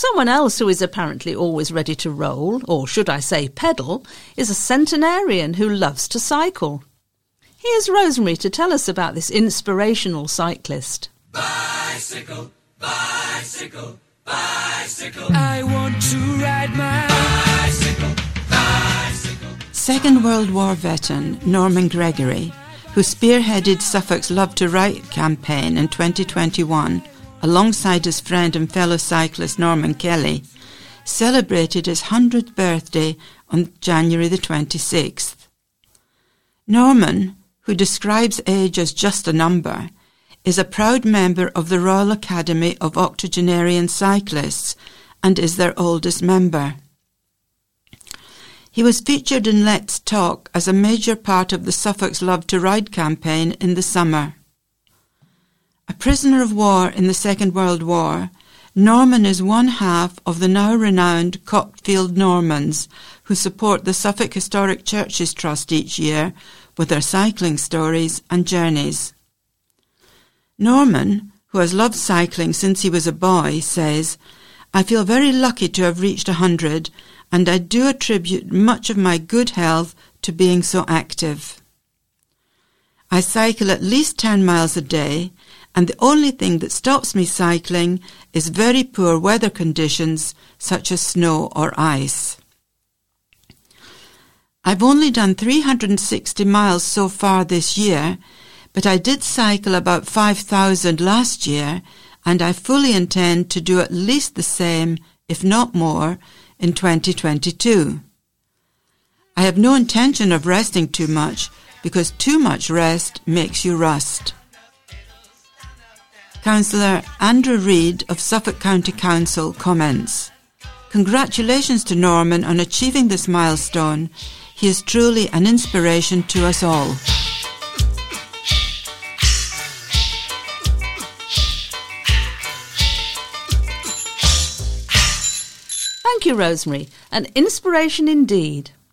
Someone else who is apparently always ready to roll, or should I say pedal, is a centenarian who loves to cycle. Here's Rosemary to tell us about this inspirational cyclist. Bicycle, bicycle, bicycle. I want to ride my bicycle, bicycle. Second World War veteran Norman Gregory, who spearheaded Suffolk's Love to Ride campaign in 2021, alongside his friend and fellow cyclist Norman Kelly, celebrated his 100th birthday on January the 26th. Norman, who describes age as just a number, is a proud member of the Royal Academy of Octogenarian Cyclists and is their oldest member. He was featured in Let's Talk as a major part of the Suffolk's Love to Ride campaign in the summer. A prisoner of war in the Second World War, Norman is one half of the now renowned Cockfield Normans, who support the Suffolk Historic Churches Trust each year with their cycling stories and journeys. Norman, who has loved cycling since he was a boy, says, "I feel very lucky to have reached 100, and I do attribute much of my good health to being so active. I cycle at least 10 miles a day, and the only thing that stops me cycling is very poor weather conditions such as snow or ice." I've only done 360 miles so far this year, but I did cycle about 5,000 last year, and I fully intend to do at least the same, if not more, in 2022. I have no intention of resting too much, because too much rest makes you rust. Councillor Andrew Reid of Suffolk County Council comments, "Congratulations to Norman on achieving this milestone. He is truly an inspiration to us all." Thank you, Rosemary. An inspiration indeed.